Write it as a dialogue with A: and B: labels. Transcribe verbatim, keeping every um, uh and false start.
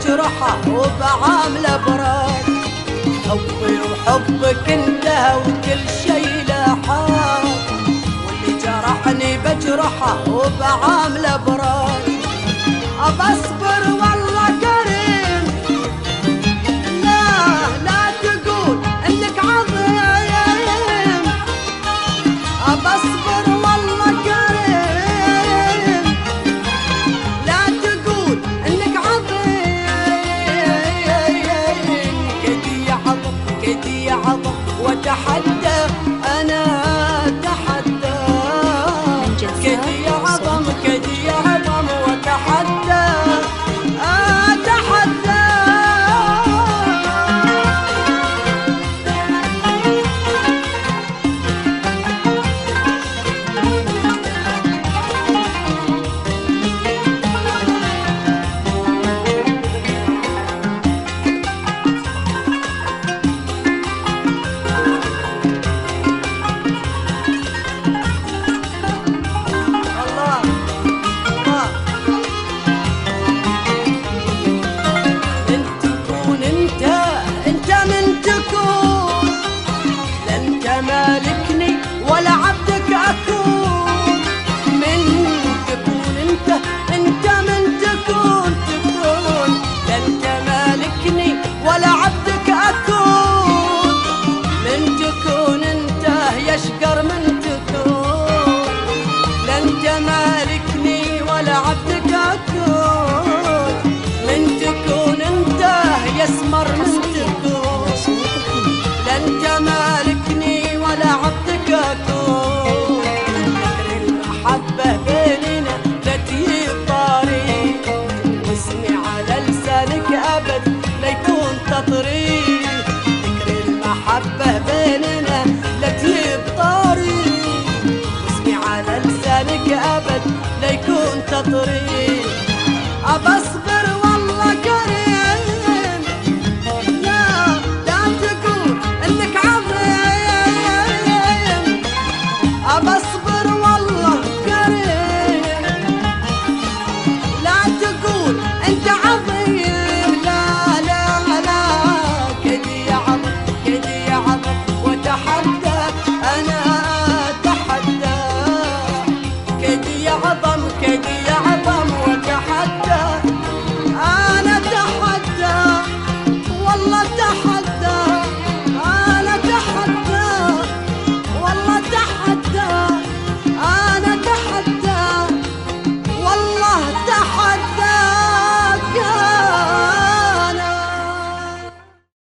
A: بجرحه وبعامله براد. حبي وحبك انتهى وكل شي لاحق، واللي جرحني بجرحه وبعامله براد. أبصبر والله كريم، لا لا تقول انك عظيم. أبصبر والله كريم، لا تقول انك عظيم. كدي عظم كدي عظم وتحدى، انا اتحدى. كدي عظم كدي عظم وتحدى، اتحدى. مالكني ولا عبدك أكون، من تكون انت انت من تكون تكون. لا انت مالكني ولا عبدك أكون، من تكون انت يشقر من تكون. لا انت مالكني ولا عبدك أكون، من تكون انت يسمر من تكون. لا انت مالكني ولا عبدك أكون، ذكر المحبة بيننا لا تجيب طريق، واسمي على لسانك أبد لا يكون تطريق. ذكر المحبة بيننا لا تجيب طريق، واسمي على لسانك أبد لا يكون تطريق.